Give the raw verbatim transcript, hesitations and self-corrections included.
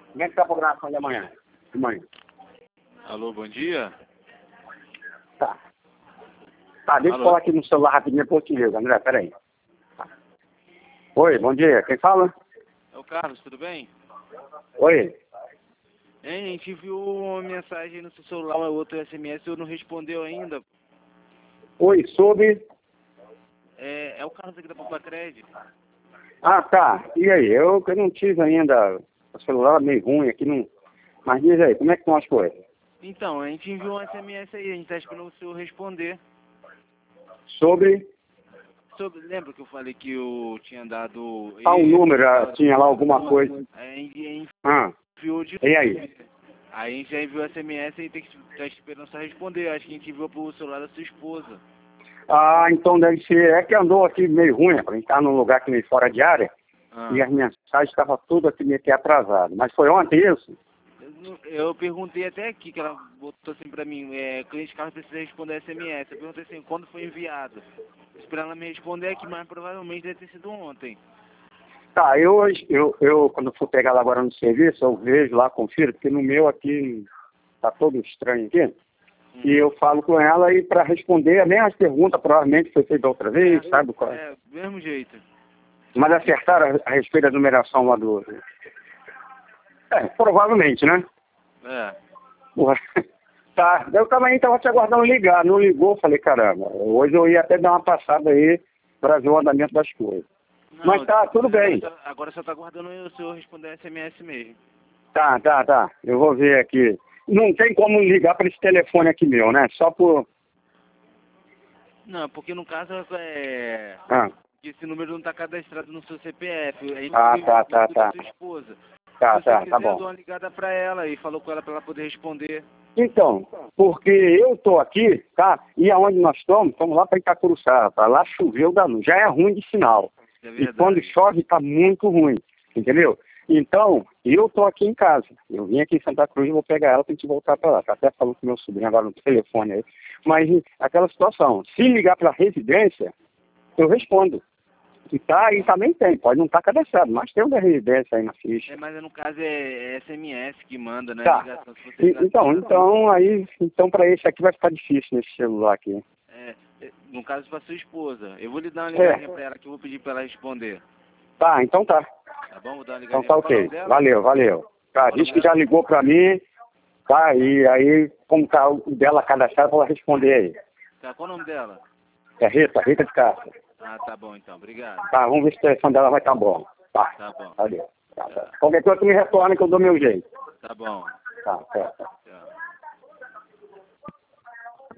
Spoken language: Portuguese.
Como é que tá a programação de amanhã? De manhã. Alô, bom dia. Tá. Tá, deixa eu Alô. falar aqui no celular rapidinho, depois eu te ligo, André, peraí. Tá. Oi, bom dia, quem fala? É o Carlos, tudo bem? Oi. Hein, a gente viu uma mensagem no seu celular, uma outra S M S, eu não respondeu ainda. Oi, soube... É, é o Carlos aqui da Papacred. Ah, tá. E aí? Eu, eu não tive ainda... O celular meio ruim aqui, não... Mas diz aí, como é que estão as coisas? Então, a gente enviou um S M S aí, a gente tá esperando o senhor responder. Sobre... Sobre, lembra que eu falei que eu tinha dado... Ah, um e- número, ah, tinha lá alguma coisa. A gente Ah, enviou de... e aí? Aí a gente já enviou S M S e tem que tá esperando só responder. Acho que a gente enviou pro celular da sua esposa. Ah, então deve ser... É que andou aqui meio ruim, a gente tá num lugar aqui meio fora de área, Ah. e as mensagens estavam tudo aqui meio que atrasadas. Mas foi ontem isso? Eu, não- eu perguntei até aqui, que ela botou assim pra mim, é, cliente Carlos precisa responder S M S. Eu perguntei assim, quando foi enviado? Esperando ela me responder aqui, mas provavelmente deve ter sido ontem. Tá, eu hoje, eu, eu quando for pegar lá agora no serviço, eu vejo lá, confiro, porque no meu aqui tá todo estranho aqui. Hum. E eu falo com ela e para responder as mesmas perguntas, provavelmente foi feita outra vez, É, sabe? qual- é, mesmo jeito. Mas acertaram a, a respeito da numeração lá do... É, provavelmente, né? É. Porra. Tá, eu também estava te aguardando ligar, não ligou, falei, caramba, hoje eu ia até dar uma passada aí para ver o andamento das coisas. Não, Mas tá, tudo agora bem. só- Agora só tá aguardando o senhor responder S M S mesmo. Tá, tá, tá. Eu vou ver aqui. Não tem como ligar para esse telefone aqui meu, né? Só por... Não, porque no caso é... Ah, que esse número não tá cadastrado no seu C P F. A gente ah viu tá, o tá, número da tá. sua esposa. Tá, Se você tá, quiser, tá eu dou bom. uma ligada pra ela e falou com ela pra ela poder responder. Então, porque eu tô aqui, tá? E aonde nós estamos, estamos lá para Itacuruçá, tá? Lá choveu da luz. Já é ruim de sinal. É E verdade. quando chove, tá muito ruim. Entendeu? Então, eu tô aqui em casa. Eu vim aqui em Santa Cruz e vou pegar ela pra gente voltar para lá. Até falou com meu sobrinho agora no telefone aí. Mas aquela situação, se ligar para residência, eu respondo. E tá, e também tem, pode não estar cadastrado, mas tem uma residência aí na ficha. É, mas no caso é S M S que manda, né? Tá. Ligação. Se você E- ligar Então, pra- então aí, então para esse aqui vai ficar difícil nesse celular aqui. É, é, no caso pra sua esposa. Eu vou lhe dar uma É. ligadinha pra ela que eu vou pedir pra ela responder. Tá, então tá. Tá bom? Vou dar uma Então ligadinha tá pra ela ok. dela. Valeu, valeu. Tá, diz que já ligou pra mim, tá? E aí, como tá o dela cadastrado, ela responder aí. Tá, qual o nome dela? É Rita, Rita de Castro. Ah, tá bom então. Obrigado. Tá, vamos ver se o telefone dela vai estar bom. Tá, Tá bom. valeu. Tá, tá. Qualquer coisa tu me retorna que eu dou meu jeito. Tá bom. Tá, certo.